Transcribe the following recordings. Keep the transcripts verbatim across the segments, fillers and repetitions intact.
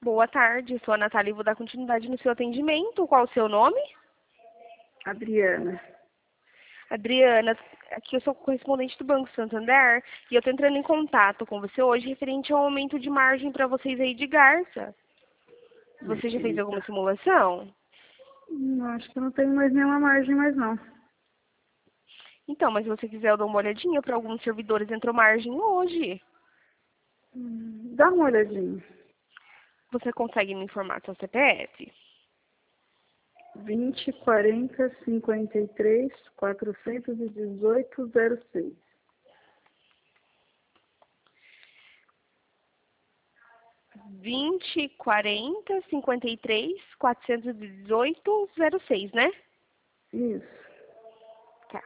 boa tarde. Sou a Natália e vou dar continuidade no seu atendimento. Qual o seu nome? Adriana. Adriana, aqui eu sou correspondente do Banco Santander e eu estou entrando em contato com você hoje referente ao aumento de margem para vocês aí de Garça. Você já fez alguma simulação? Não, acho que eu não tenho mais nenhuma margem mais não. Então, mas se você quiser eu dou uma olhadinha para alguns servidores entrou margem hoje. Hum, Dá uma olhadinha. Você consegue me informar seu C P F? vinte, quarenta, cinquenta e três, quatrocentos e dezoito, zero seis. vinte, quarenta, cinquenta e três, quatrocentos e dezoito, zero seis, né? Isso. Tá.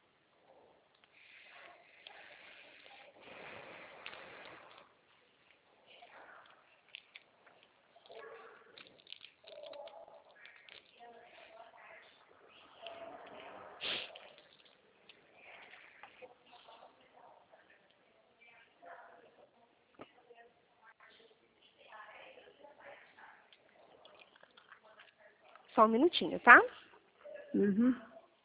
Só um minutinho, tá? Uhum.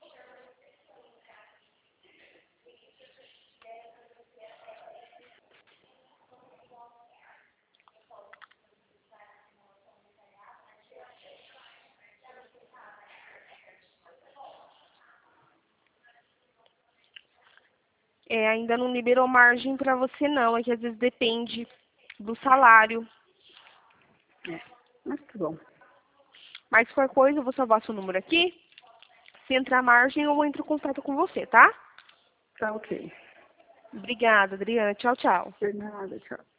É, ainda não liberou margem para você não, é que às vezes depende do salário. É, mas tá bom. Mas qualquer coisa, eu vou salvar seu número aqui. Se entrar margem, eu entro em contato com você, tá? Tá ok. Obrigada, Adriana. Tchau, tchau. De nada, tchau.